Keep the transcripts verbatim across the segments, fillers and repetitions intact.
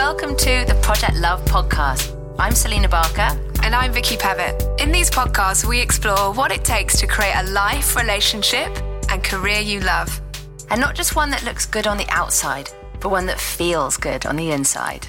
Welcome to the Project Love podcast. I'm Selena Barker. And I'm Vicky Pavitt. In these podcasts, we explore what it takes to create a life, relationship, and career you love. And not just one that looks good on the outside, but one that feels good on the inside.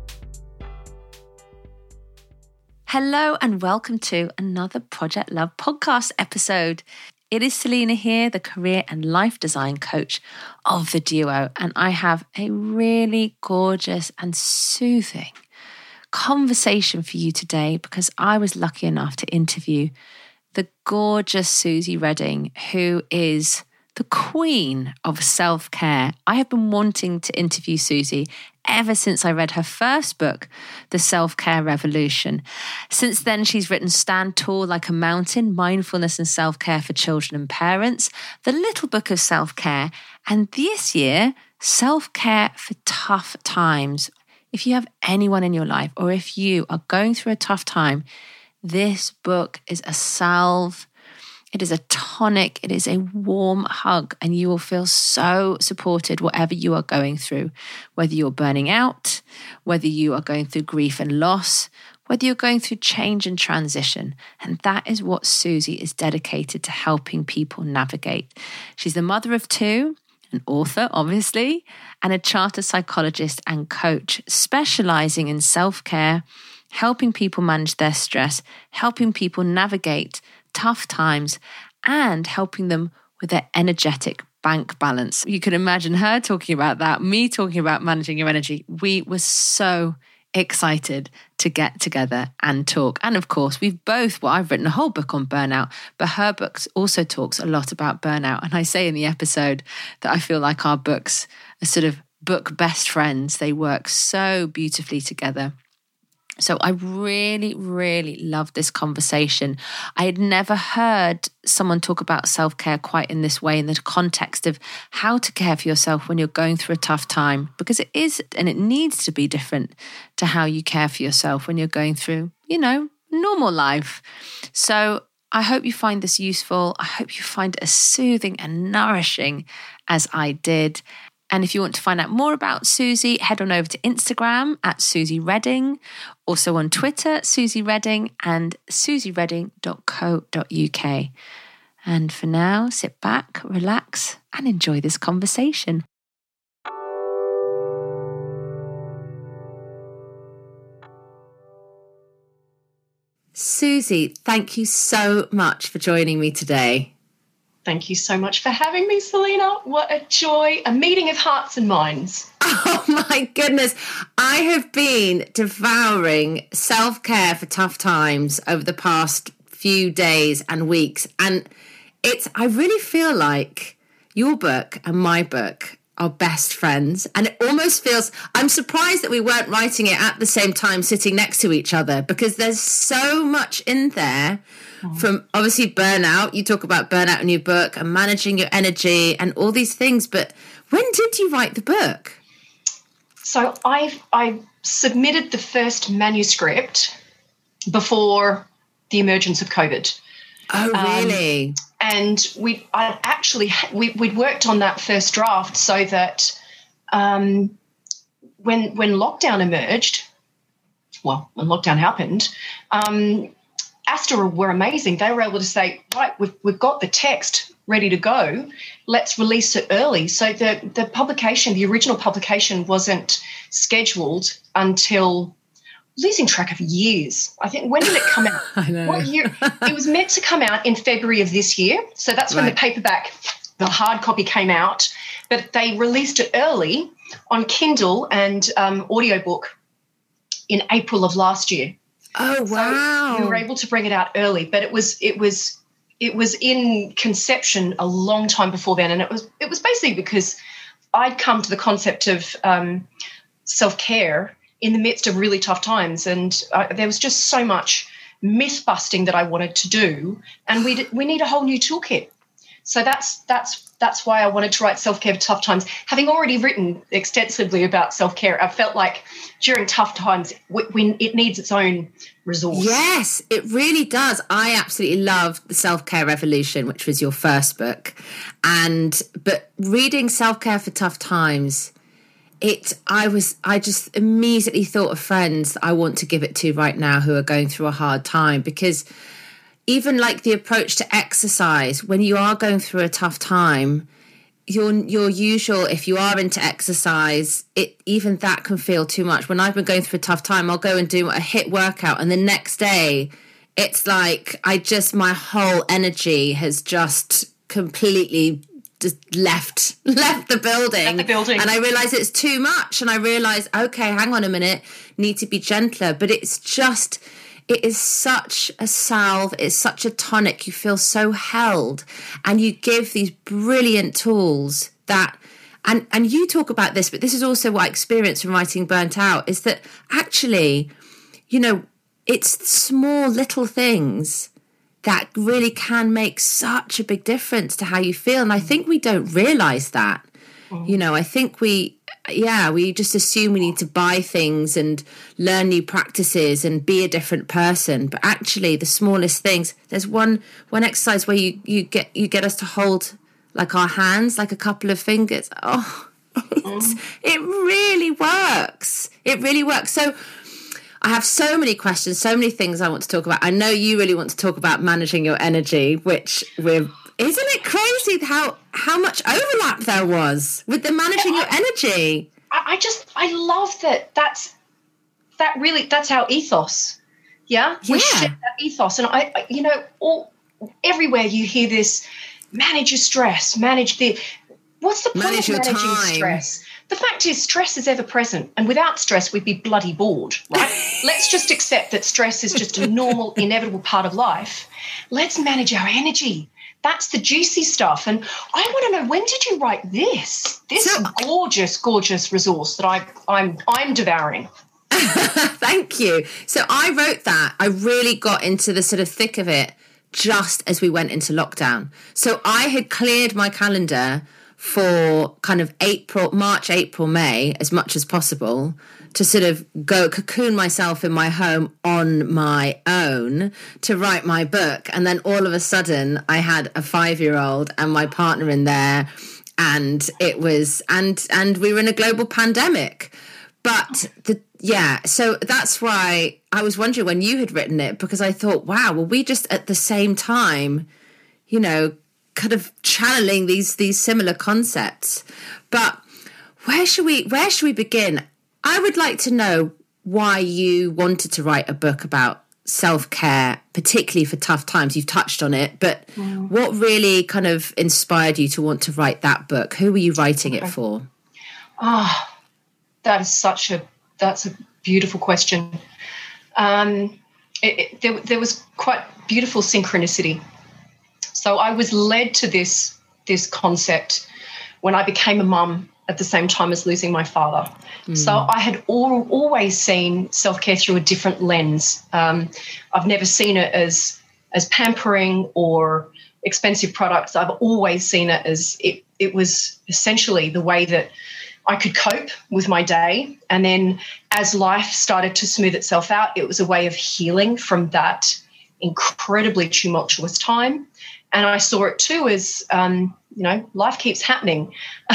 Hello and welcome to another Project Love podcast episode. It is Selena here, the career and life design coach of the duo, and I have a really gorgeous and soothing conversation for you today because I was lucky enough to interview the gorgeous Susie Redding, who is the queen of self-care. I have been wanting to interview Susie ever since I read her first book, The Self-Care Revolution. Since then, she's written Stand Tall Like a Mountain, Mindfulness and Self-Care for Children and Parents, The Little Book of Self-Care, and this year, Self-Care for Tough Times. If you have anyone in your life or if you are going through a tough time, this book is a salve. It is a tonic, it is a warm hug, and you will feel so supported whatever you are going through, whether you're burning out, whether you are going through grief and loss, whether you're going through change and transition. And that is what Susie is dedicated to helping people navigate. She's the mother of two, an author, obviously, and a chartered psychologist and coach, specializing in self-care, helping people manage their stress, helping people navigate tough times, and helping them with their energetic bank balance. You can imagine her talking about that, me talking about managing your energy. We were so excited to get together and talk. And of course, we've both, well, I've written a whole book on burnout, but her book also talks a lot about burnout. And I say in the episode that I feel like our books are sort of book best friends. They work so beautifully together. So I really, really loved this conversation. I had never heard someone talk about self-care quite in this way, in the context of how to care for yourself when you're going through a tough time, because it is, and it needs to be different to how you care for yourself when you're going through, you know, normal life. So I hope you find this useful. I hope you find it as soothing and nourishing as I did. And if you want to find out more about Susie, head on over to Instagram at Susie Redding, also on Twitter, Susie Redding, and susie redding dot co dot uk. And for now, sit back, relax, and enjoy this conversation. Susie, thank you so much for joining me today. Thank you so much for having me, Selena. What a joy, a meeting of hearts and minds. Oh my goodness. I have been devouring self-care for tough times over the past few days and weeks. And it's, I really feel like your book and my book are best friends. And it almost feels, I'm surprised that we weren't writing it at the same time, sitting next to each other, because there's so much in there. From obviously burnout, you talk about burnout in your book and managing your energy and all these things. But when did you write the book? So I I submitted the first manuscript before the emergence of COVID. Oh, really? Um, and we I actually we we'd worked on that first draft so that um, when when lockdown emerged, well, when lockdown happened. Um, Asta were amazing. They were able to say, right, we've, we've got the text ready to go. Let's release it early. So the, the publication, the original publication wasn't scheduled until losing track of years. I think, when did it come out? I know. What year? It was meant to come out in February of this year. So that's when right. the paperback, the hard copy came out. But they released it early on Kindle and um, audiobook in April of last year. Oh, wow. So we were able to bring it out early, but it was it was it was in conception a long time before then, and it was it was basically because I'd come to the concept of um, self-care in the midst of really tough times, and uh, there was just so much myth busting that I wanted to do, and we we need a whole new toolkit. So that's that's that's why I wanted to write Self-Care for Tough Times. Having already written extensively about self-care, I felt like during tough times, when it needs its own resource. Yes, it really does. I absolutely love The Self-Care Revolution, which was your first book. And but reading Self-Care for Tough Times, it, I was, I just immediately thought of friends that I want to give it to right now who are going through a hard time, because even like the approach to exercise, when you are going through a tough time, your your usual, if you are into exercise, it even that can feel too much. When I've been going through a tough time, I'll go and do a HIIT workout, and the next day it's like I just, my whole energy has just completely just left left the building. Left the building. And I realise it's too much, and I realise, okay, hang on a minute, need to be gentler. But it's just, it is such a salve, it's such a tonic. You feel so held, and you give these brilliant tools that, and, and you talk about this, but this is also what I experienced from writing Burnt Out, is that actually, you know, it's small little things that really can make such a big difference to how you feel. And I think we don't realise that. Mm. You know, I think we, yeah, we just assume we need to buy things and learn new practices and be a different person. But actually, the smallest things. There's one one exercise where you you get you get us to hold like our hands, like a couple of fingers. Oh, it's, mm. it really works. It really works. So I have so many questions, so many things I want to talk about. I know you really want to talk about managing your energy, which we're, isn't it crazy how how much overlap there was with the managing your energy? I, I just, I love that. That's, that really, that's our ethos. Yeah? Yeah. We share that ethos. And I, I you know, all everywhere you hear this, manage your stress, manage the, what's the point manage of managing time. stress? The fact is, stress is ever present, and without stress, we'd be bloody bored, right? Let's just accept that stress is just a normal, inevitable part of life. Let's manage our energy. That's the juicy stuff. And I want to know, when did you write this? This so, gorgeous, gorgeous resource that I, I'm, I'm devouring. Thank you. So I wrote that. I really got into the sort of thick of it just as we went into lockdown. So I had cleared my calendar for kind of April, March, April, May, as much as possible, to sort of go cocoon myself in my home on my own to write my book. And then all of a sudden I had a five-year-old and my partner in there, and it was, and, and we were in a global pandemic. But the, yeah, so that's why I was wondering when you had written it, because I thought, wow, well, we just at the same time, you know, kind of channeling these these similar concepts. But where should we where should we begin? I would like to know why you wanted to write a book about self-care, particularly for tough times. You've touched on it, but mm. what really kind of inspired you to want to write that book? Who were you writing it for? Ah, oh, that is such a that's a beautiful question. Um, it, it, there, there was quite beautiful synchronicity. So I was led to this, this concept when I became a mum at the same time as losing my father. Mm. So I had all, always seen self-care through a different lens. Um, I've never seen it as as pampering or expensive products. I've always seen it as it, it was essentially the way that I could cope with my day. And then as life started to smooth itself out, it was a way of healing from that incredibly tumultuous time. And I saw it too as, um, you know, life keeps happening.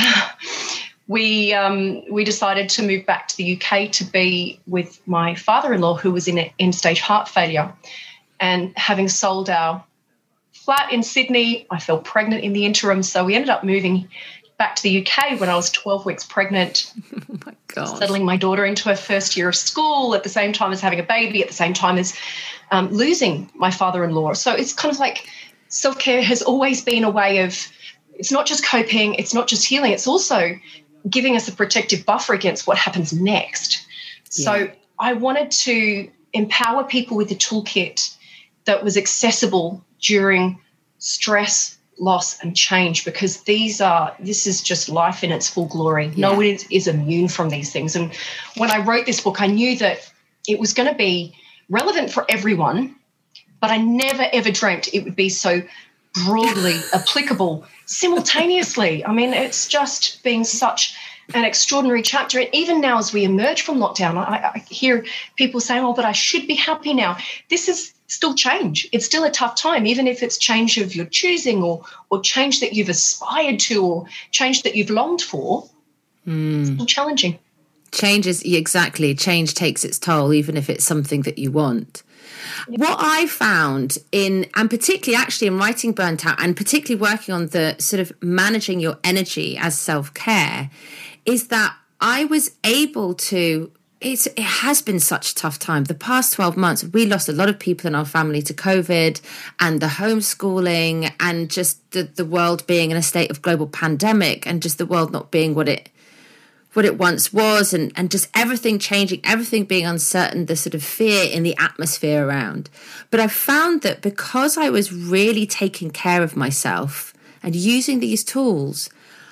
we um, we decided to move back to the U K to be with my father-in-law, who was in end-stage heart failure. And having sold our flat in Sydney, I fell pregnant in the interim. So we ended up moving back to the U K when I was twelve weeks pregnant, oh my God. Settling my daughter into her first year of school at the same time as having a baby, at the same time as um, losing my father-in-law. So it's kind of like self-care has always been a way of, it's not just coping, it's not just healing, it's also giving us a protective buffer against what happens next. Yeah. So I wanted to empower people with a toolkit that was accessible during stress, loss and change, because these are, this is just life in its full glory. Yeah. No one is, is immune from these things. And when I wrote this book, I knew that it was going to be relevant for everyone, but I never, ever dreamt it would be so broadly applicable simultaneously. I mean, it's just been such an extraordinary chapter. And even now, as we emerge from lockdown, I, I hear people saying, oh, but I should be happy now. This is still change. It's still a tough time, even if it's change of your choosing or or change that you've aspired to or change that you've longed for. mm. it's still challenging. Change is, exactly, change takes its toll, even if it's something that you want. Yeah. What I found in, and particularly actually in writing Burnt Out, and particularly working on the sort of managing your energy as self-care, is that I was able to, it's, it has been such a tough time. The past twelve months, we lost a lot of people in our family to COVID and the homeschooling and just the, the world being in a state of global pandemic and just the world not being what it what it once was, and, and just everything changing, everything being uncertain, the sort of fear in the atmosphere around. But I found that because I was really taking care of myself and using these tools,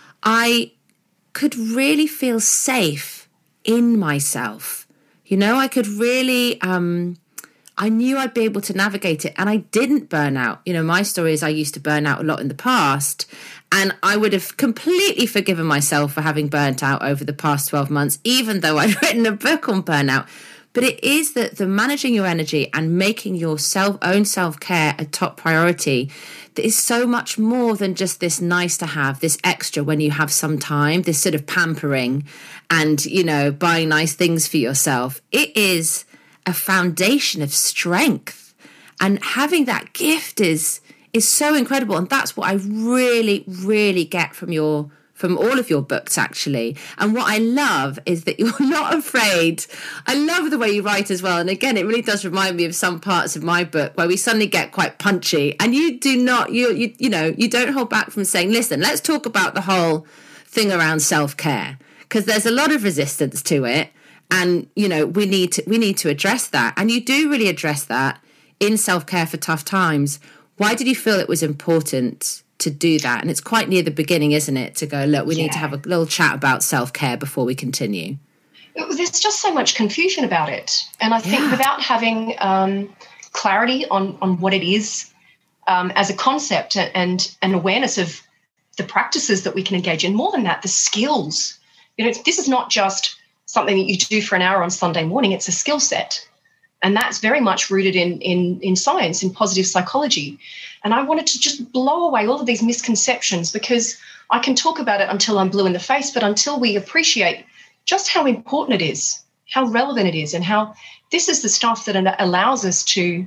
I could really feel safe in myself. You know, I could really, um, I knew I'd be able to navigate it, and I didn't burn out. You know, my story is I used to burn out a lot in the past, and I would have completely forgiven myself for having burnt out over the past twelve months, even though I'd written a book on burnout. But it is that the managing your energy and making your self own self-care a top priority that is so much more than just this nice to have, this extra when you have some time, this sort of pampering and, you know, buying nice things for yourself. It is a foundation of strength, and having that gift is is so incredible. And that's what I really, really get from your from all of your books, actually. And what I love is that you're not afraid. I love the way you write as well. And again, it really does remind me of some parts of my book where we suddenly get quite punchy, and you do not, you you you know, you don't hold back from saying, listen, let's talk about the whole thing around self-care, because there's a lot of resistance to it. And, you know, we need to we need to address that. And you do really address that in Self-Care for Tough Times. Why did you feel it was important to do that? And it's quite near the beginning, isn't it, to go, look, we yeah. need to have a little chat about self-care before we continue. There's just so much confusion about it. And I think yeah. without having um, clarity on, on what it is um, as a concept and an awareness of the practices that we can engage in, more than that, the skills. You know, it's, this is not just something that you do for an hour on Sunday morning. It's a skill set. And that's very much rooted in, in, in science, in positive psychology. And I wanted to just blow away all of these misconceptions, because I can talk about it until I'm blue in the face, but until we appreciate just how important it is, how relevant it is, and how this is the stuff that allows us to,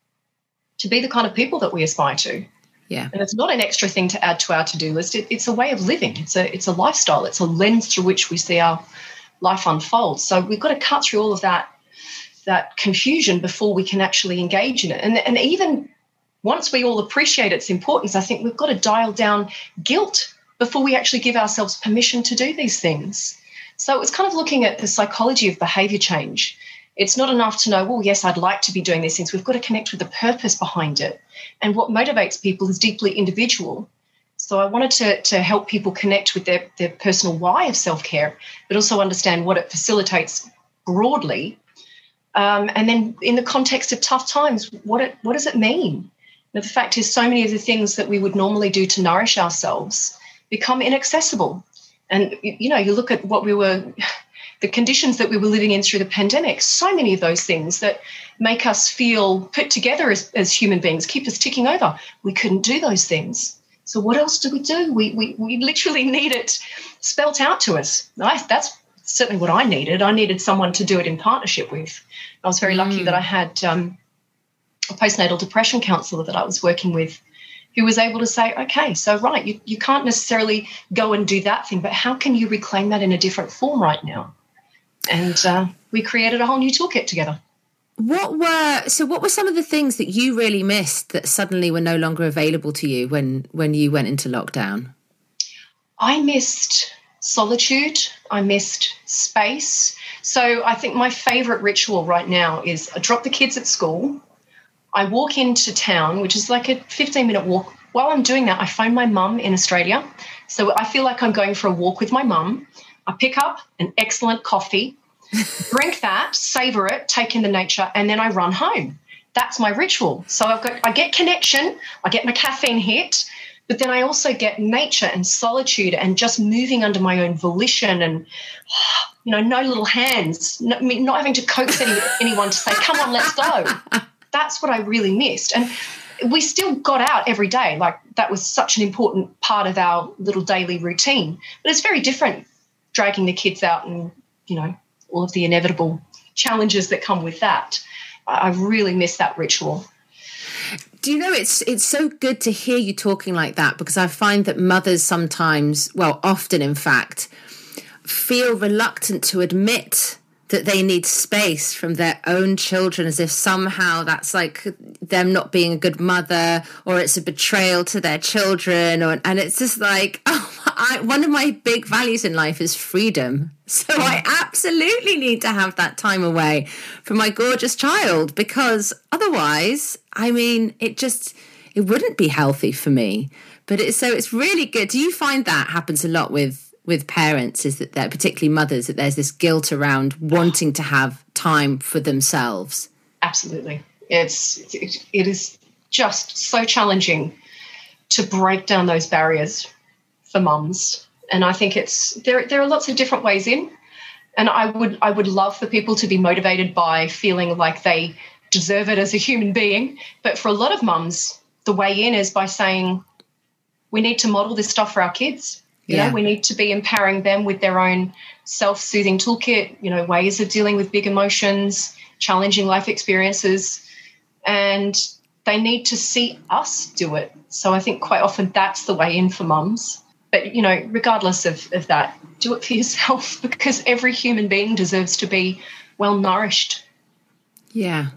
to be the kind of people that we aspire to. Yeah. And it's not an extra thing to add to our to-do list. It, it's a way of living. It's a, it's a lifestyle. It's a lens through which we see our life unfold. So we've got to cut through all of that that confusion before we can actually engage in it. And, and even once we all appreciate its importance, I think we've got to dial down guilt before we actually give ourselves permission to do these things. So it's kind of looking at the psychology of behavior change. It's not enough to know, well, yes, I'd like to be doing these things. We've got to connect with the purpose behind it. And what motivates people is deeply individual. So I wanted to, to help people connect with their, their personal why of self-care, but also understand what it facilitates broadly. Um, and then in the context of tough times, what it, what does it mean? Now, the fact is, so many of the things that we would normally do to nourish ourselves become inaccessible. And, you know, you look at what we were, the conditions that we were living in through the pandemic, so many of those things that make us feel put together as, as human beings, keep us ticking over. We couldn't do those things. So what else do we do? We we, we literally need it spelt out to us. I, that's certainly what I needed. I needed someone to do it in partnership with. I was very mm. lucky that I had um, a postnatal depression counsellor that I was working with, who was able to say, okay, so right, you, you can't necessarily go and do that thing, but how can you reclaim that in a different form right now? And uh, we created a whole new toolkit together. What were so what were some of the things that you really missed that suddenly were no longer available to you when when you went into lockdown? I missed solitude. I missed space. So I think my favourite ritual right now is I drop the kids at school. I walk into town, which is like a fifteen-minute walk. While I'm doing that, I phone my mum in Australia. So I feel like I'm going for a walk with my mum. I pick up an excellent coffee, drink that, savour it, take in the nature, and then I run home. That's my ritual. So I've got, I get connection, I get my caffeine hit, but then I also get nature and solitude and just moving under my own volition and, you know, no little hands, not, not having to coax any, anyone to say, come on, let's go. That's what I really missed. And we still got out every day. Like, that was such an important part of our little daily routine. But it's very different dragging the kids out and, you know, all of the inevitable challenges that come with that. I really miss that ritual. Do you know, it's it's so good to hear you talking like that, because I find that mothers sometimes, well, often in fact, feel reluctant to admit that they need space from their own children, as if somehow that's like them not being a good mother, or it's a betrayal to their children. Or, and it's just like, oh, I, one of my big values in life is freedom. So I absolutely need to have that time away from my gorgeous child, because otherwise, I mean, it just, it wouldn't be healthy for me. But it's, so it's really good. Do you find that happens a lot with with parents, is that they're particularly mothers, that there's this guilt around wanting to have time for themselves? Absolutely. It's it, it is just so challenging to break down those barriers for mums. And I think it's there there are lots of different ways in. And I would I would love for people to be motivated by feeling like they deserve it as a human being. But for a lot of mums, the way in is by saying, we need to model this stuff for our kids. You Yeah. know, we need to be empowering them with their own self-soothing toolkit, you know, ways of dealing with big emotions, challenging life experiences, and they need to see us do it. So I think quite often that's the way in for mums. But, you know, regardless of, of that, do it for yourself, because every human being deserves to be well-nourished. Yeah.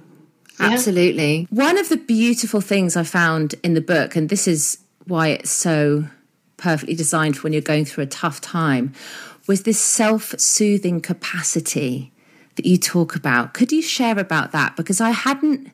Absolutely. Yeah. One of the beautiful things I found in the book, and this is why it's so perfectly designed for when you're going through a tough time, was this self-soothing capacity that you talk about. Could you share about that? Because I hadn't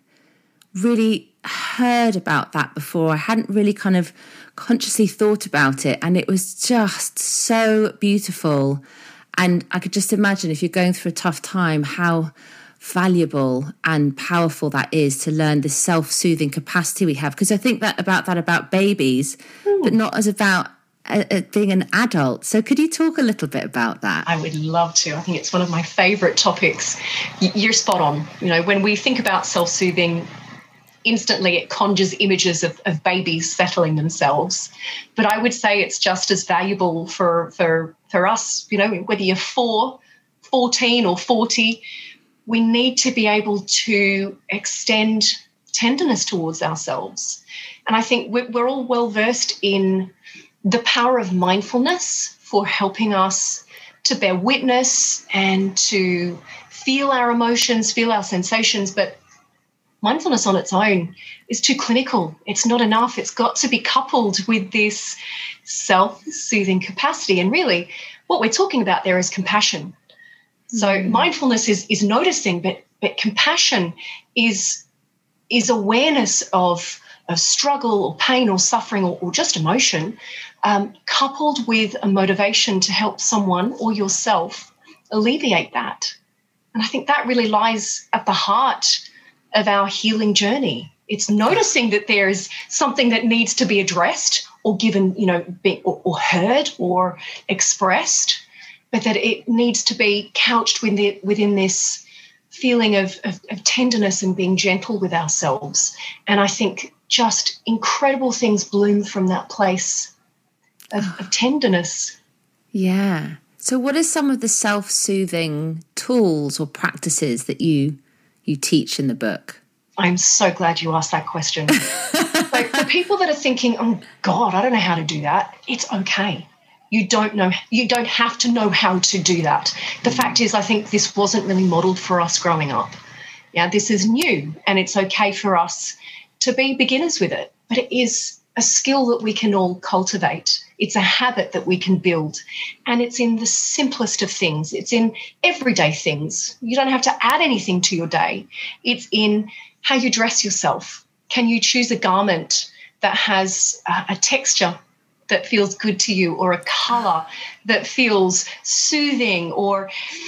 really heard about that before. I hadn't really kind of consciously thought about it. And it was just so beautiful. And I could just imagine, if you're going through a tough time, how valuable and powerful that is, to learn this self-soothing capacity we have. Because I think that about that about babies, mm. but not as about uh, uh, being an adult. So could you talk a little bit about that? I would love to. I think it's one of my favourite topics. You're spot on. You know, when we think about self-soothing, instantly it conjures images of, of babies settling themselves. But I would say it's just as valuable for for for us, you know, whether you're four, fourteen or forty, we need to be able to extend tenderness towards ourselves. And I think we're, we're all well versed in the power of mindfulness for helping us to bear witness and to feel our emotions, feel our sensations. But mindfulness on its own is too clinical. It's not enough. It's got to be coupled with this self-soothing capacity. And really, what we're talking about there is compassion. So mm. mindfulness is is noticing, but but compassion is is awareness of of struggle or pain or suffering or, or just emotion, um, coupled with a motivation to help someone or yourself alleviate that. And I think that really lies at the heart of our healing journey. It's noticing that there is something that needs to be addressed or given, you know, be, or, or heard or expressed, but that it needs to be couched within, the, within this feeling of, of, of tenderness and being gentle with ourselves. And I think just incredible things bloom from that place of, of tenderness. Yeah. So what are some of the self-soothing tools or practices that you you teach in the book? I'm so glad you asked that question. Like, for people that are thinking, oh, God, I don't know how to do that, it's okay. You don't know, you don't have to know how to do that. The fact is, I think this wasn't really modeled for us growing up. Yeah, this is new, and it's okay for us to be beginners with it. But it is a skill that we can all cultivate. It's a habit that we can build. And it's in the simplest of things. It's in everyday things. You don't have to add anything to your day. It's in how you dress yourself. Can you choose a garment that has a, a texture that feels good to you, or a colour that feels soothing? Or,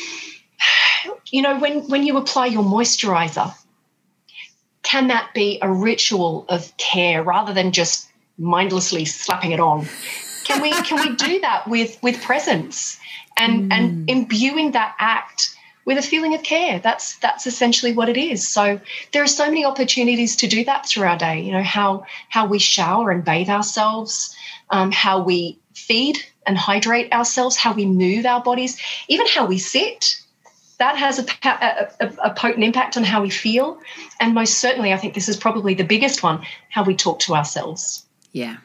you know, when, when you apply your moisturiser, can that be a ritual of care rather than just mindlessly slapping it on? Can we can we do that with with presence and mm. and imbuing that act with a feeling of care. That's that's essentially what it is. So there are so many opportunities to do that through our day. You know, how how we shower and bathe ourselves, um, how we feed and hydrate ourselves, how we move our bodies, even how we sit. That has a, a, a potent impact on how we feel. And most certainly, I think this is probably the biggest one, how we talk to ourselves. Yeah,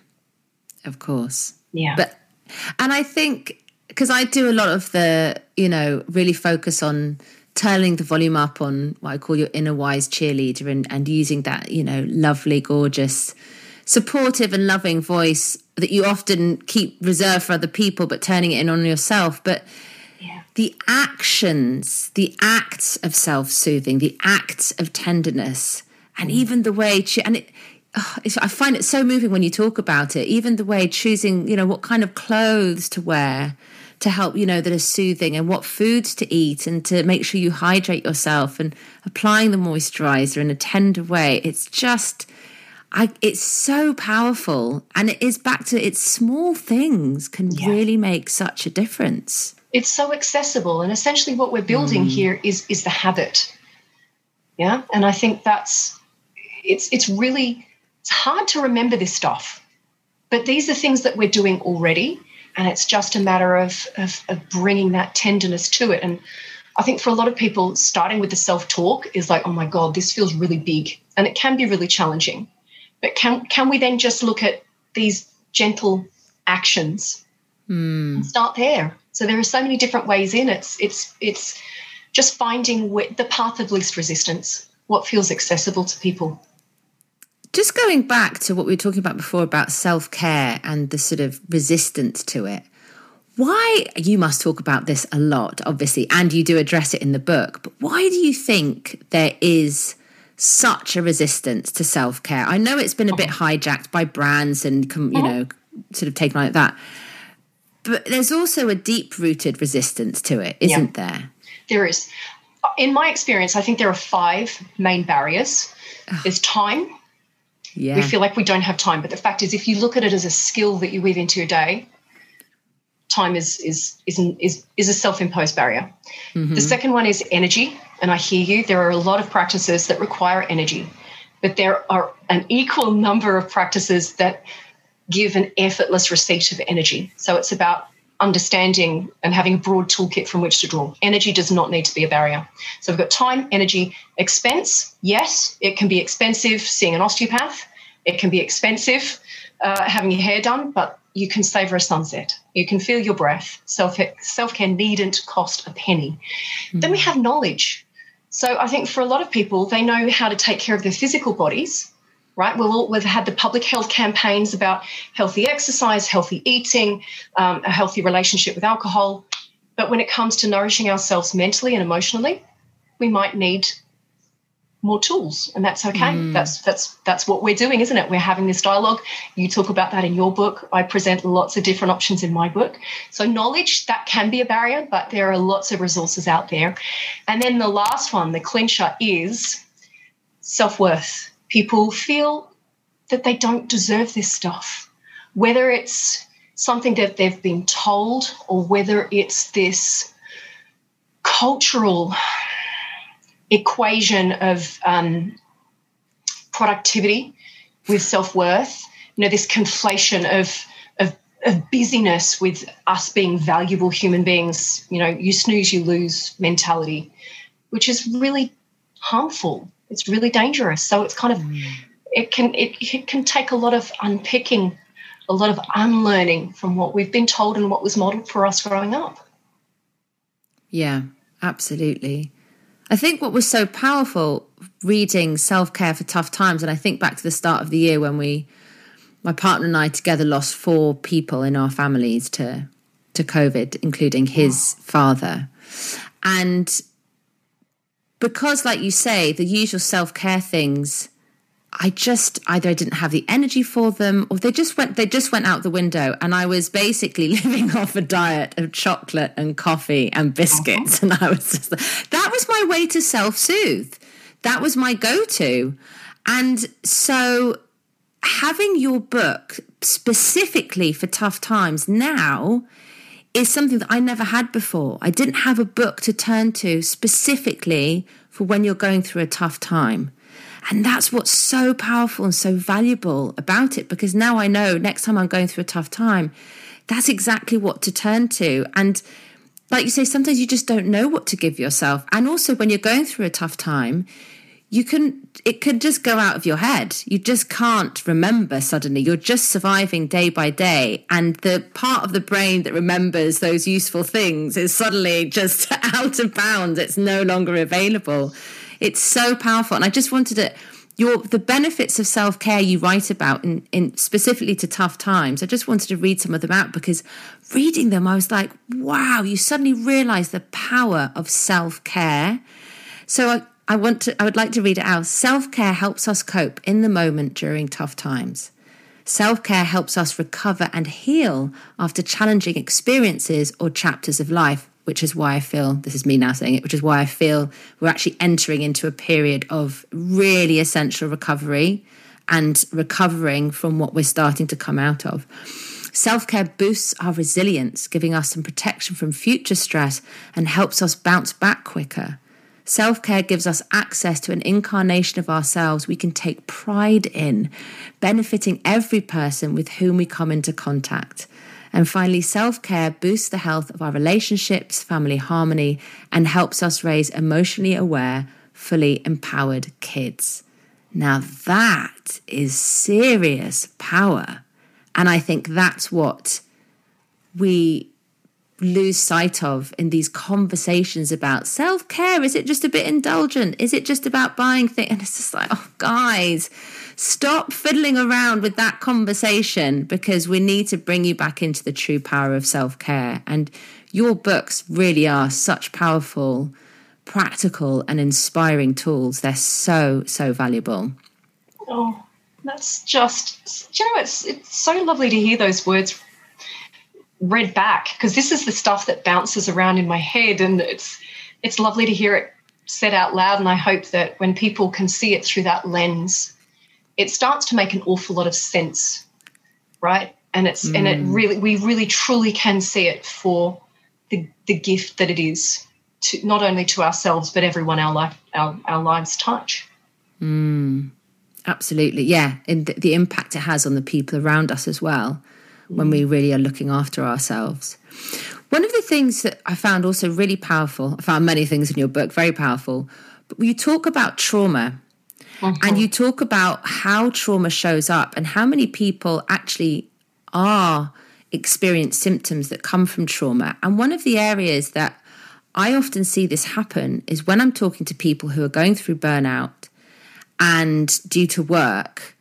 of course. Yeah. But, and I think, because I do a lot of the, you know, really focus on turning the volume up on what I call your inner wise cheerleader, and, and using that, you know, lovely, gorgeous, supportive and loving voice that you often keep reserved for other people, but turning it in on yourself. But yeah. the actions, the acts of self-soothing, the acts of tenderness, and even the way, and it, oh, I find it so moving when you talk about it, even the way choosing, you know, what kind of clothes to wear to help, you know, that are soothing, and what foods to eat, and to make sure you hydrate yourself, and applying the moisturizer in a tender way. It's just, I, it's so powerful. And it is back to it's small things can yeah. really make such a difference. It's so accessible, and essentially what we're building mm. here is is the habit. Yeah, and I think that's it's it's really it's hard to remember this stuff, but these are things that we're doing already, and it's just a matter of of, of bringing that tenderness to it. And I think for a lot of people, starting with the self-talk is like, oh my God, this feels really big, and it can be really challenging. But can can we then just look at these gentle actions mm. and start there? So there are so many different ways in. It's it's it's just finding wh- the path of least resistance, what feels accessible to people. Just going back to what we were talking about before about self-care and the sort of resistance to it. Why, you must talk about this a lot, obviously, and you do address it in the book, but why do you think there is such a resistance to self-care? I know it's been a bit hijacked by brands and, you know, sort of taken like that. But there's also a deep-rooted resistance to it, isn't yeah, there? There is. In my experience, I think there are five main barriers. There's time. Yeah. We feel like we don't have time. But the fact is, if you look at it as a skill that you weave into your day, time is is is is, is a self-imposed barrier. Mm-hmm. The second one is energy. And I hear you. There are a lot of practices that require energy. But there are an equal number of practices that give an effortless receipt of energy. So it's about understanding and having a broad toolkit from which to draw. Energy does not need to be a barrier. So we've got time, energy, expense. Yes, it can be expensive seeing an osteopath. It can be expensive uh, having your hair done, but you can savor a sunset. You can feel your breath. Self, self-care needn't cost a penny. Mm. Then we have knowledge. So I think for a lot of people, they know how to take care of their physical bodies, right? We'll, we've had the public health campaigns about healthy exercise, healthy eating, um, a healthy relationship with alcohol. But when it comes to nourishing ourselves mentally and emotionally, we might need more tools, and that's okay. Mm. That's that's that's what we're doing, isn't it? We're having this dialogue. You talk about that in your book. I present lots of different options in my book. So knowledge, that can be a barrier, but there are lots of resources out there. And then the last one, the clincher, is self-worth. People feel that they don't deserve this stuff, whether it's something that they've been told or whether it's this cultural equation of um, productivity with self-worth, you know, this conflation of, of of busyness with us being valuable human beings, you know, you snooze, you lose mentality, which is really harmful. It's really dangerous. So it's kind of, mm. it can it, it can take a lot of unpicking, a lot of unlearning from what we've been told and what was modeled for us growing up. Yeah, absolutely. I think what was so powerful reading Self-Care for Tough Times, and I think back to the start of the year when we, my partner and I together lost four people in our families to, to COVID, including his oh. father. And because, like you say, the usual self-care things, I just either I didn't have the energy for them, or they just went they just went out the window, and I was basically living off a diet of chocolate and coffee and biscuits. Uh-huh. And I was just that was my way to self-soothe. That was my go-to. And so having your book specifically for tough times now is something that I never had before. I didn't have a book to turn to specifically for when you're going through a tough time. And that's what's so powerful and so valuable about it, because now I know next time I'm going through a tough time, that's exactly what to turn to. And like you say, sometimes you just don't know what to give yourself. And also when you're going through a tough time, you can, it could just go out of your head. You just can't remember suddenly. You're just surviving day by day. And the part of the brain that remembers those useful things is suddenly just out of bounds. It's no longer available. It's so powerful. And I just wanted to, your, the benefits of self-care you write about in, in specifically to tough times. I just wanted to read some of them out, because reading them, I was like, wow, you suddenly realize the power of self-care. So I, I want to, I would like to read it out. Self-care helps us cope in the moment during tough times. Self-care helps us recover and heal after challenging experiences or chapters of life, which is why I feel, this is me now saying it, which is why I feel we're actually entering into a period of really essential recovery and recovering from what we're starting to come out of. Self-care boosts our resilience, giving us some protection from future stress and helps us bounce back quicker. Self-care gives us access to an incarnation of ourselves we can take pride in, benefiting every person with whom we come into contact. And finally, self-care boosts the health of our relationships, family harmony, and helps us raise emotionally aware, fully empowered kids. Now that is serious power. And I think that's what we lose sight of in these conversations about self-care. Is it just a bit indulgent? Is it just about buying things? And it's just like, oh, guys, stop fiddling around with that conversation, because we need to bring you back into the true power of self-care. And your books really are such powerful, practical and inspiring tools. They're so, so valuable. Oh, that's just, you know, it's it's so lovely to hear those words read back, because this is the stuff that bounces around in my head, and it's it's lovely to hear it said out loud. And I hope that when people can see it through that lens, it starts to make an awful lot of sense, right? And it's mm. and it really, we really truly can see it for the the gift that it is, to not only to ourselves but everyone our life our, our lives touch. Mm. Absolutely, yeah, and the, the impact it has on the people around us as well, when we really are looking after ourselves. One of the things that I found also really powerful, I found many things in your book very powerful, but you talk about trauma, mm-hmm. and you talk about how trauma shows up and how many people actually are experience symptoms that come from trauma. And one of the areas that I often see this happen is when I'm talking to people who are going through burnout and due to work,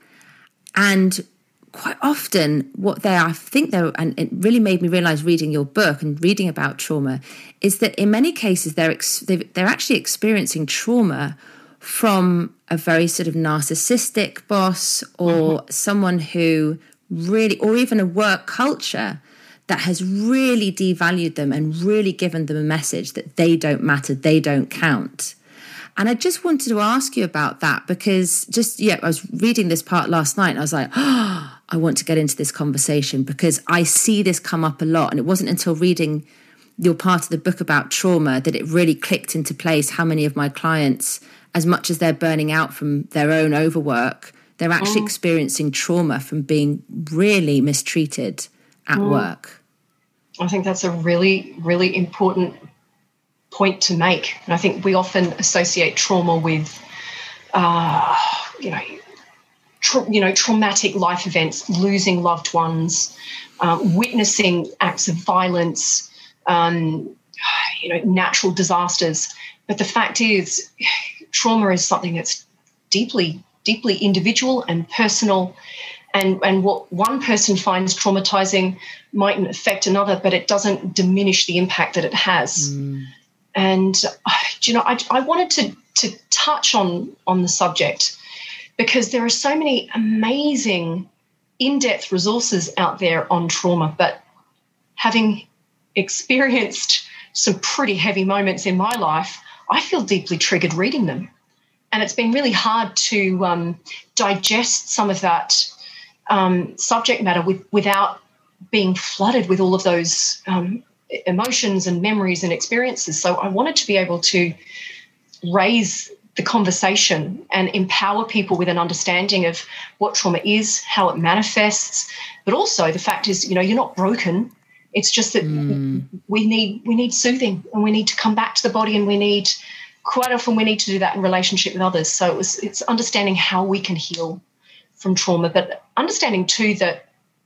and quite often what they are, I think they're, and it really made me realize reading your book and reading about trauma, is that in many cases they're ex- they're actually experiencing trauma from a very sort of narcissistic boss, or mm-hmm. someone who really, or even a work culture that has really devalued them and really given them a message that they don't matter, they don't count. And I just wanted to ask you about that, because just, yeah, I was reading this part last night and I was like, oh, I want to get into this conversation, because I see this come up a lot. And it wasn't until reading your part of the book about trauma that it really clicked into place how many of my clients, as much as they're burning out from their own overwork, they're actually mm. experiencing trauma from being really mistreated at mm. work. I think that's a really, really important point to make. And I think we often associate trauma with, uh, you know, tra- you know, traumatic life events, losing loved ones, um, witnessing acts of violence, um, you know, natural disasters. But the fact is, trauma is something that's deeply, deeply individual and personal. And, and what one person finds traumatizing mightn't affect another, but it doesn't diminish the impact that it has. Mm. And, you know, I, I wanted to, to touch on, on the subject because there are so many amazing in-depth resources out there on trauma, but having experienced some pretty heavy moments in my life, I feel deeply triggered reading them. And it's been really hard to um, digest some of that um, subject matter with, without being flooded with all of those um, emotions and memories and experiences. So I wanted to be able to raise the conversation and empower people with an understanding of what trauma is, how it manifests, but also the fact is, you know, you're not broken. It's just that mm. we need we need soothing, and we need to come back to the body, and we need quite often we need to do that in relationship with others. So it was, it's understanding how we can heal from trauma, but understanding too that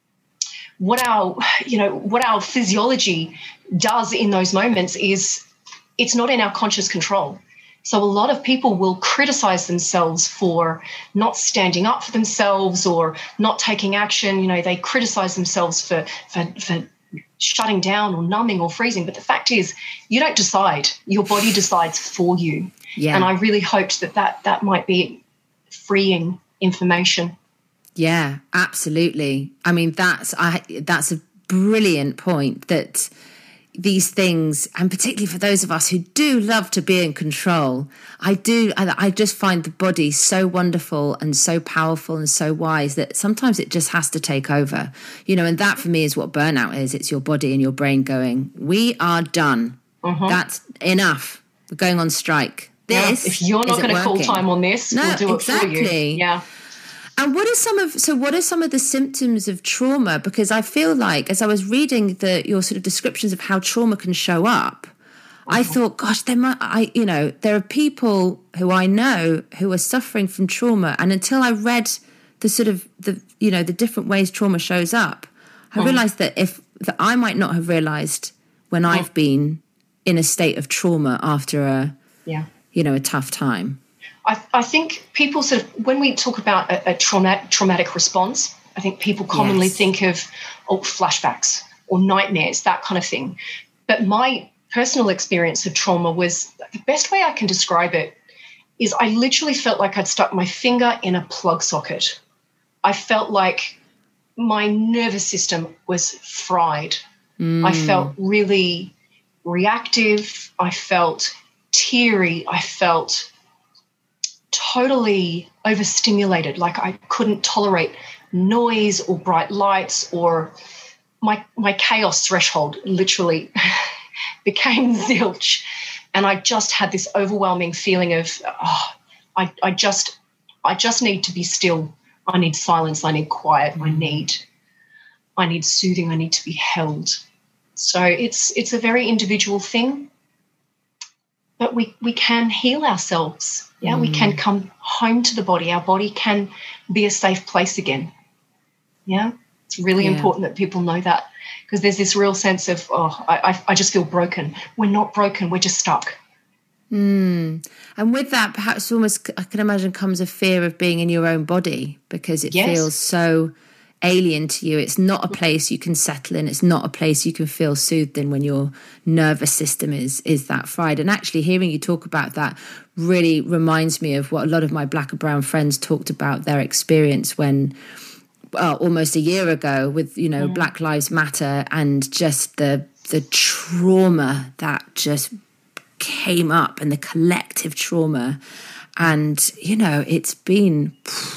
what our, you know, what our physiology does in those moments is it's not in our conscious control. So a lot of people will criticize themselves for not standing up for themselves or not taking action. You know, they criticize themselves for, for, for shutting down or numbing or freezing. But the fact is, you don't decide. Your body decides for you. Yeah. And I really hoped that that, that might be freeing information. Yeah, absolutely. I mean, that's I that's a brilliant point, that these things, and particularly for those of us who do love to be in control, I do, I, I just find the body so wonderful and so powerful and so wise that sometimes it just has to take over, you know, and that for me is what burnout is. It's your body and your brain going, we are done. Uh-huh. That's enough. We're going on strike. This, yeah, if you're not going to call time on this, no, we'll do exactly. it for you. Yeah. And what are some of so what are some of the symptoms of trauma? Because I feel like as I was reading the your sort of descriptions of how trauma can show up, uh-huh. I thought, gosh, there might I you know, there are people who I know who are suffering from trauma, and until I read the sort of the you know, the different ways trauma shows up, I uh-huh. realized that if that I might not have realized when uh-huh. I've been in a state of trauma after a yeah. you know, a tough time. I, I think people sort of, when we talk about a, a traumatic, traumatic response, I think people commonly yes. think of oh, flashbacks or nightmares, that kind of thing. But my personal experience of trauma was, the best way I can describe it is I literally felt like I'd stuck my finger in a plug socket. I felt like my nervous system was fried. Mm. I felt really reactive. I felt teary. I felt totally overstimulated, like I couldn't tolerate noise or bright lights, or my my chaos threshold literally became zilch, and I just had this overwhelming feeling of oh, I I just I just need to be still. I need silence. I need quiet. I need I need soothing. I need to be held. So it's it's a very individual thing. But we, we can heal ourselves. Yeah, mm. we can come home to the body. Our body can be a safe place again. Yeah, it's really yeah. important that people know that, because there's this real sense of, oh, I, I just feel broken. We're not broken. We're just stuck. Mm. And with that, perhaps almost, I can imagine, comes a fear of being in your own body, because it yes. feels so alien to you. It's not a place you can settle in. It's not a place you can feel soothed in when your nervous system is is that fried. And actually hearing you talk about that really reminds me of what a lot of my black and brown friends talked about their experience when well, almost a year ago with, you know, mm. Black Lives Matter, and just the the trauma that just came up, and the collective trauma. And, you know, it's been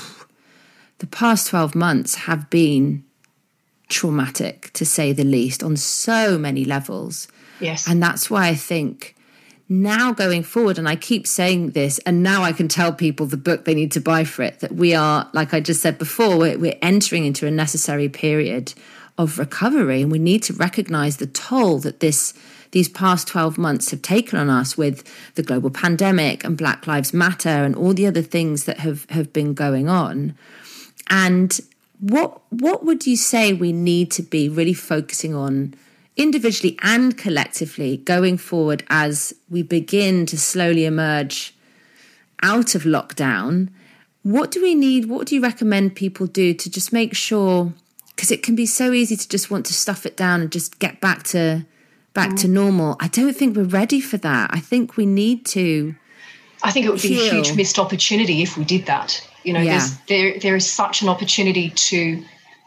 the past twelve months have been traumatic, to say the least, on so many levels. Yes. And that's why I think now going forward, and I keep saying this, and now I can tell people the book they need to buy for it, that we are, like I just said before, we're, we're entering into a necessary period of recovery, and we need to recognize the toll that this these past twelve months have taken on us with the global pandemic and Black Lives Matter and all the other things that have, have been going on. And what what would you say we need to be really focusing on individually and collectively going forward as we begin to slowly emerge out of lockdown? What do we need? What do you recommend people do to just make sure, because it can be so easy to just want to stuff it down and just get back to back mm. to normal. I don't think we're ready for that. I think we need to I think it would heal. be a huge missed opportunity if we did that. You know, yeah. there's, there there is such an opportunity to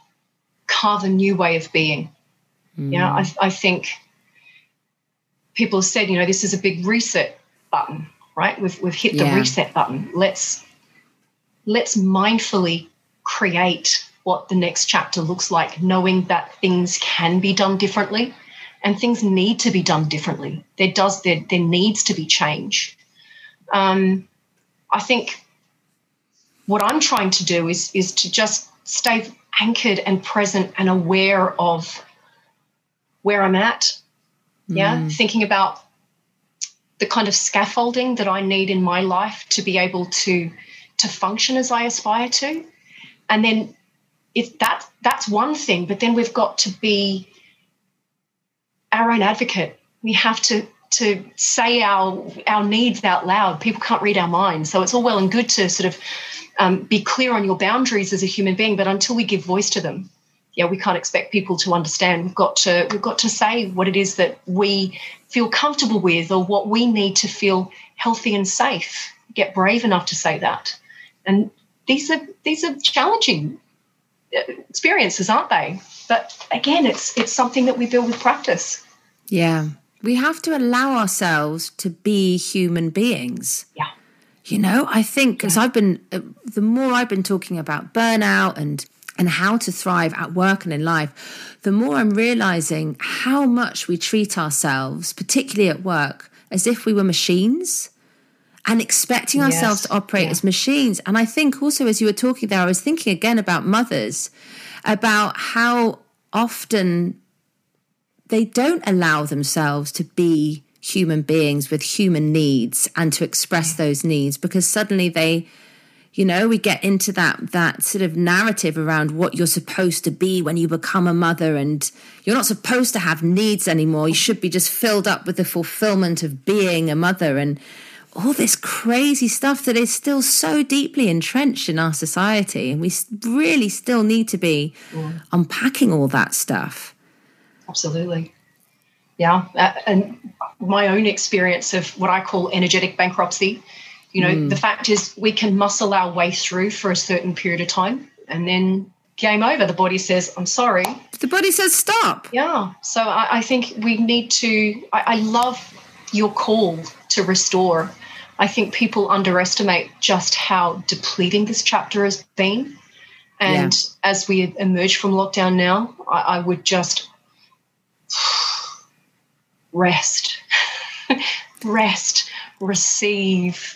carve a new way of being. Mm. You know, I, I think people have said, you know, this is a big reset button, right? We've we've hit the yeah. reset button. Let's let's mindfully create what the next chapter looks like, knowing that things can be done differently. and things need to be done differently. There does there there needs to be change. Um, I think what I'm trying to do is is to just stay anchored and present and aware of where I'm at. Yeah, mm. thinking about the kind of scaffolding that I need in my life to be able to to function as I aspire to. And then if that that's one thing, but then we've got to be our own advocate. We have to to say our our needs out loud. People can't read our minds. So it's all well and good to sort of um, be clear on your boundaries as a human being, but until we give voice to them, yeah, we can't expect people to understand. We've got to we've got to say what it is that we feel comfortable with, or what we need to feel healthy and safe. Get brave enough to say that. And these are these are challenging experiences, aren't they? But again, it's it's something that we build with practice. Yeah. We have to allow ourselves to be human beings. Yeah. You know, I think, because yeah. I've been, uh, the more I've been talking about burnout and and how to thrive at work and in life, the more I'm realizing how much we treat ourselves, particularly at work, as if we were machines and expecting yes. ourselves to operate yeah. as machines. And I think also, as you were talking there, I was thinking again about mothers, about how often they don't allow themselves to be human beings with human needs and to express those needs, because suddenly they, you know, we get into that that sort of narrative around what you're supposed to be when you become a mother, and you're not supposed to have needs anymore. You should be just filled up with the fulfillment of being a mother, and all this crazy stuff that is still so deeply entrenched in our society. And we really still need to be yeah. unpacking all that stuff. Absolutely. Yeah. Uh, and my own experience of what I call energetic bankruptcy, you know, mm. the fact is we can muscle our way through for a certain period of time, and then game over. The body says, I'm sorry. The body says, stop. Yeah. So I, I think we need to, I, I love your call to restore. I think people underestimate just how depleting this chapter has been. And yeah. as we emerge from lockdown now, I, I would just rest, rest, receive,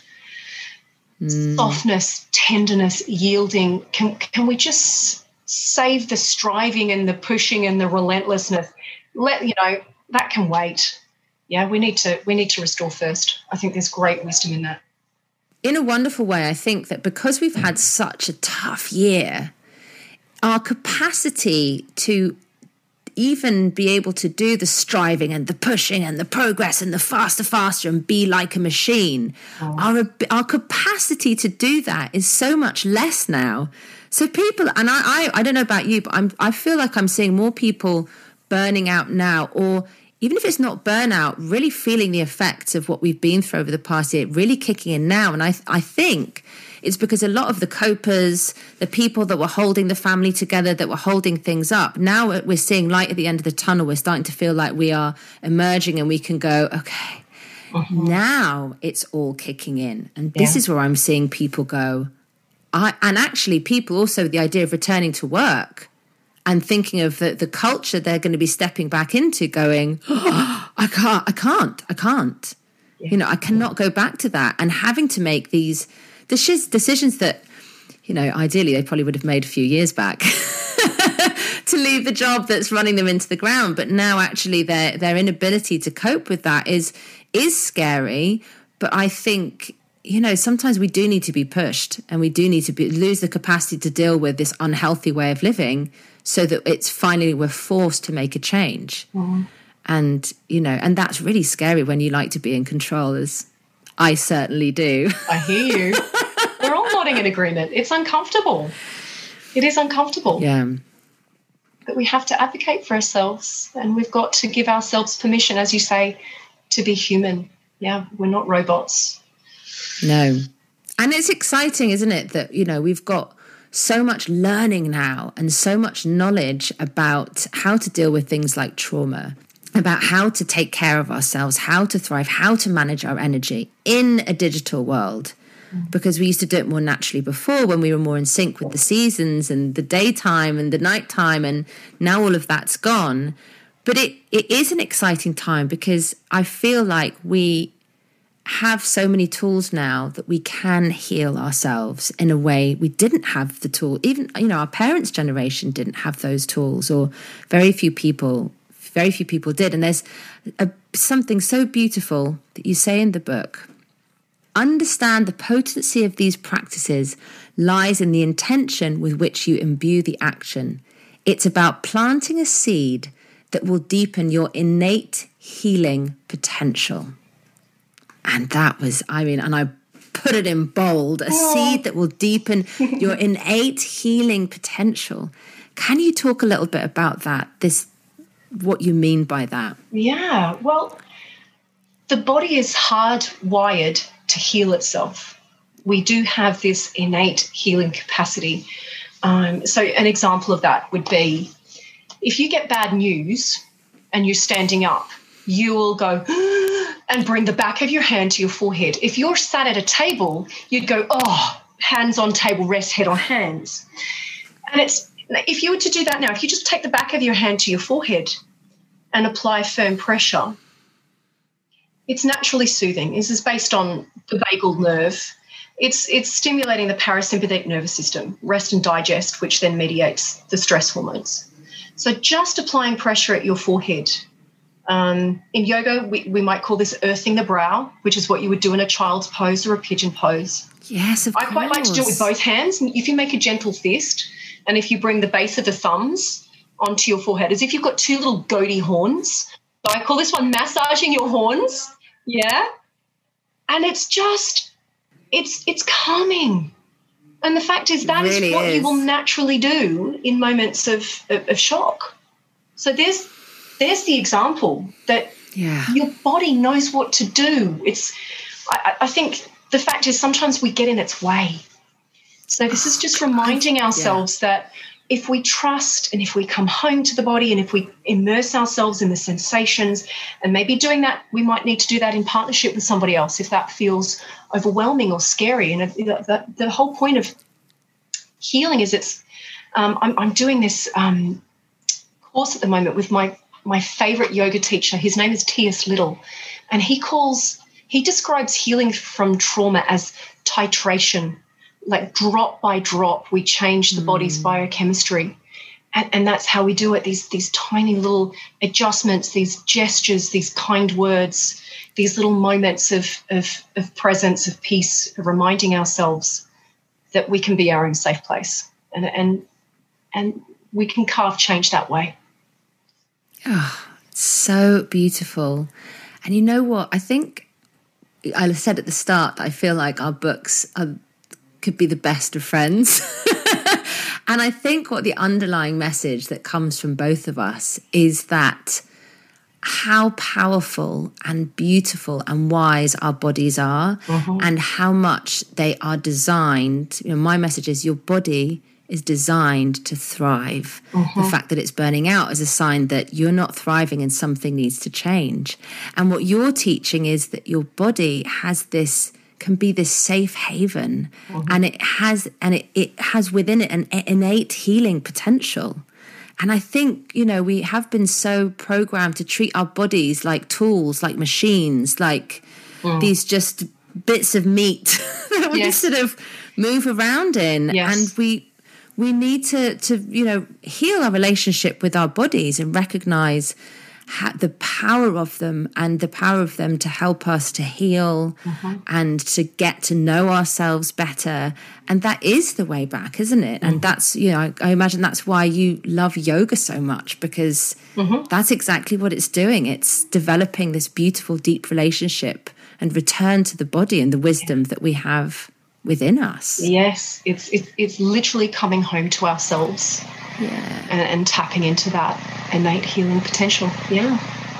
mm. softness, tenderness, yielding. Can can we just save the striving and the pushing and the relentlessness? Let you know that can wait. Yeah, we need to we need to restore first. I think there's great wisdom in that. In a wonderful way, I think that because we've had such a tough year, our capacity to even be able to do the striving and the pushing and the progress and the faster, faster and be like a machine, oh. our our capacity to do that is so much less now. So people, and I, I, I don't know about you, but I'm, I feel like I'm seeing more people burning out now, or even if it's not burnout, really feeling the effects of what we've been through over the past year, really kicking in now. And I, I think it's because a lot of the copers, the people that were holding the family together, that were holding things up, now we're seeing light at the end of the tunnel. We're starting to feel like we are emerging, and we can go, okay, mm-hmm. now it's all kicking in. And this yeah. is where I'm seeing people go. I, and actually people also, the idea of returning to work and thinking of the, the culture they're going to be stepping back into, going, oh, I can't, I can't, I can't. Yeah. You know, I cannot go back to that. And having to make these decisions that, you know, ideally they probably would have made a few years back to leave the job that's running them into the ground. But now actually their their inability to cope with that is is scary. But I think, you know, sometimes we do need to be pushed, and we do need to be, lose the capacity to deal with this unhealthy way of living, so that it's finally we're forced to make a change. Mm. And, you know, and that's really scary when you like to be in control, as I certainly do. I hear you. We're all nodding in agreement. It's uncomfortable. It is uncomfortable. Yeah. But we have to advocate for ourselves, and we've got to give ourselves permission, as you say, to be human. Yeah, we're not robots. No. And it's exciting, isn't it, that, you know, we've got so much learning now and so much knowledge about how to deal with things like trauma, about how to take care of ourselves, how to thrive, how to manage our energy in a digital world. Because we used to do it more naturally before, when we were more in sync with the seasons and the daytime and the nighttime, and now all of that's gone. but it, it is an exciting time because I feel like we have so many tools now that we can heal ourselves in a way we didn't have the tool. Even, you know, our parents' generation didn't have those tools, or very few people, very few people did. And there's a, something so beautiful that you say in the book. Understand the potency of these practices lies in the intention with which you imbue the action. It's about planting a seed that will deepen your innate healing potential. And that was, I mean, and I put it in bold, a oh. seed that will deepen your innate healing potential. Can you talk a little bit about that, this, what you mean by that? Yeah, well, the body is hardwired to heal itself. We do have this innate healing capacity. Um, so an example of that would be if you get bad news and you're standing up, you will go and bring the back of your hand to your forehead. If you're sat at a table, you'd go, oh, hands on table, rest, head on hands. And it's if you were to do that now, if you just take the back of your hand to your forehead and apply firm pressure, it's naturally soothing. This is based on the vagal nerve. It's it's stimulating the parasympathetic nervous system, rest and digest, which then mediates the stress hormones. So just applying pressure at your forehead. Um, in yoga, we, we might call this earthing the brow, which is what you would do in a child's pose or a pigeon pose. Yes, of I course. quite like to do it with both hands. If you make a gentle fist and if you bring the base of the thumbs onto your forehead, as if you've got two little goatee horns. So I call this one massaging your horns. Yeah. And it's just, it's it's calming. And the fact is that really is what is. you will naturally do in moments of, of, of shock. So there's there's the example that yeah. your body knows what to do. It's I, I think the fact is sometimes we get in its way. So this is just reminding ourselves yeah. that if we trust and if we come home to the body and if we immerse ourselves in the sensations, and maybe doing that, we might need to do that in partnership with somebody else if that feels overwhelming or scary. And the, the whole point of healing is it's, um, I'm, I'm doing this um, course at the moment with my, my favorite yoga teacher. His name is T S Little, and he calls, he describes healing from trauma as titration. Like drop by drop, we change the body's mm. biochemistry. And, and that's how we do it, these, these tiny little adjustments, these gestures, these kind words, these little moments of, of, of presence, of peace, of reminding ourselves that we can be our own safe place. And, and, and we can carve change that way. Oh, it's so beautiful. And you know what? I think I said at the start that I feel like our books are could be the best of friends. And I think what the underlying message that comes from both of us is that how powerful and beautiful and wise our bodies are, mm-hmm. and how much they are designed. You know, my message is your body is designed to thrive. Mm-hmm. The fact that it's burning out is a sign that you're not thriving and something needs to change. And what you're teaching is that your body has this can be this safe haven, mm-hmm. and it has and it, it has within it an innate healing potential. And I think, you know, we have been so programmed to treat our bodies like tools, like machines, like mm. these just bits of meat that we yes. just sort of move around in. Yes. And we we need to to you know heal our relationship with our bodies and recognize the power of them and the power of them to help us to heal, mm-hmm. and to get to know ourselves better. And that is the way back, isn't it? Mm-hmm. And that's, you know, I, I imagine that's why you love yoga so much, because mm-hmm. that's exactly what it's doing. It's developing this beautiful, deep relationship and return to the body and the wisdom yeah. that we have within us. Yes, it's it's, it's literally coming home to ourselves. Yeah. And, and tapping into that innate healing potential. Yeah.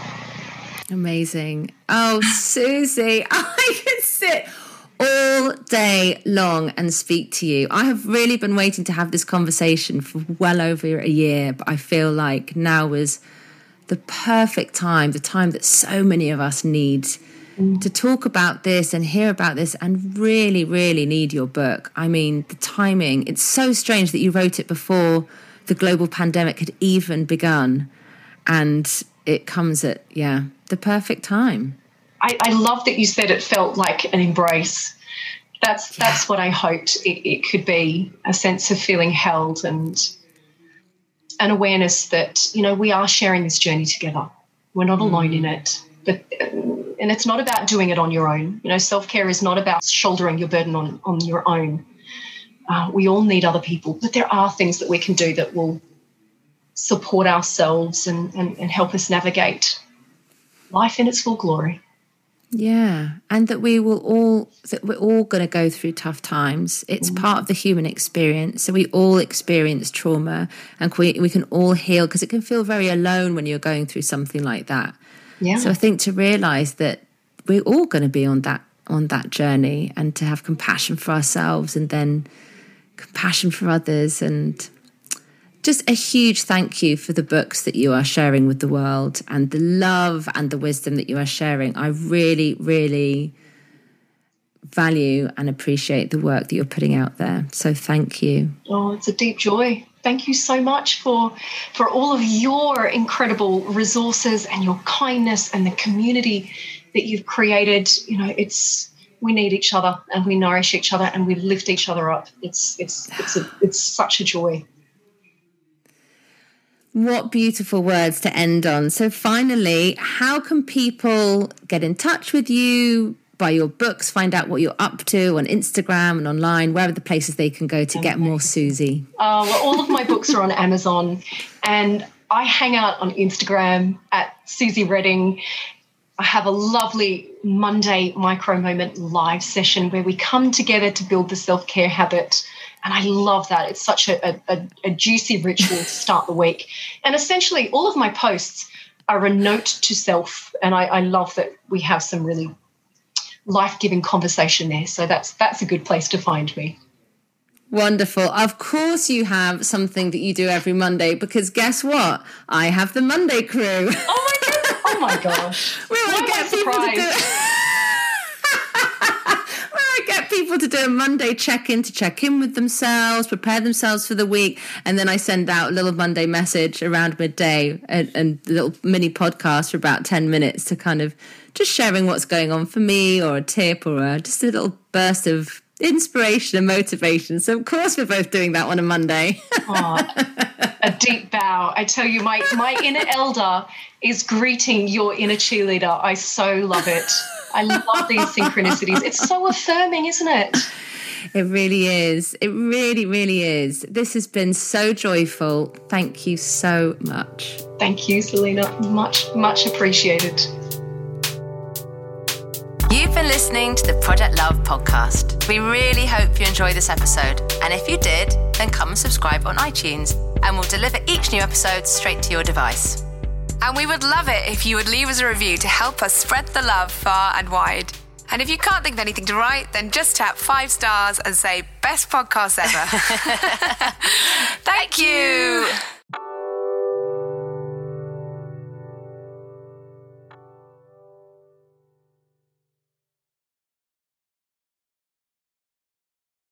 Amazing. Oh, Susie, I could sit all day long and speak to you. I have really been waiting to have this conversation for well over a year, but I feel like now was the perfect time, the time that so many of us need mm. to talk about this and hear about this, and really, really need your book. I mean, the timing, it's so strange that you wrote it before the global pandemic had even begun. And it comes at, yeah, the perfect time. I, I love that you said it felt like an embrace. That's yeah. that's what I hoped it, it could be, a sense of feeling held and an awareness that, you know, we are sharing this journey together. We're not alone mm. in it. But and it's not about doing it on your own. You know, self-care is not about shouldering your burden on, on your own. Uh, we all need other people, but there are things that we can do that will support ourselves and, and, and help us navigate life in its full glory. Yeah, and that we will all, that we're all going to go through tough times. It's mm. part of the human experience. So we all experience trauma, and we, we can all heal, because it can feel very alone when you're going through something like that. Yeah. So I think to realise that we're all going to be on that on that journey, and to have compassion for ourselves and then compassion for others, and just a huge thank you for the books that you are sharing with the world, and the love and the wisdom that you are sharing. I really, really value and appreciate the work that you're putting out there. So thank you. Oh, it's a deep joy. Thank you so much for, for all of your incredible resources and your kindness and the community that you've created. You know, it's, we need each other, and we nourish each other, and we lift each other up. It's, it's, it's a, it's such a joy. What beautiful words to end on. So finally, how can people get in touch with you, buy your books, find out what you're up to on Instagram and online? Where are the places they can go to get more Susie? Uh, well, all of my books are on Amazon, and I hang out on Instagram at Susie Redding. I have a lovely Monday micro moment live session where we come together to build the self-care habit. And I love that. It's such a, a, a juicy ritual to start the week. And essentially all of my posts are a note to self. And I, I love that we have some really life-giving conversation there. So that's that's a good place to find me. Wonderful. Of course you have something that you do every Monday, because guess what? I have the Monday Crew. Oh, my God. Oh, my gosh. We want to get people to do get people to do a Monday check-in, to check in with themselves, prepare themselves for the week, and then I send out a little Monday message around midday, and, and a little mini podcast for about ten minutes to kind of just sharing what's going on for me, or a tip, or a, just a little burst of inspiration and motivation. So of course we're both doing that on a Monday. Oh, a deep bow. I tell you, my, my inner elder is greeting your inner cheerleader. I so love it. I love these synchronicities. It's so affirming, isn't it? It really is. It really, really is. This has been so joyful. Thank you so much. Thank you, Selena. Much, much appreciated. You've been listening to the Project Love podcast. We really hope you enjoyed this episode. And if you did, then come and subscribe on iTunes, and we'll deliver each new episode straight to your device. And we would love it if you would leave us a review to help us spread the love far and wide. And if you can't think of anything to write, then just tap five stars and say, best podcast ever. Thank you.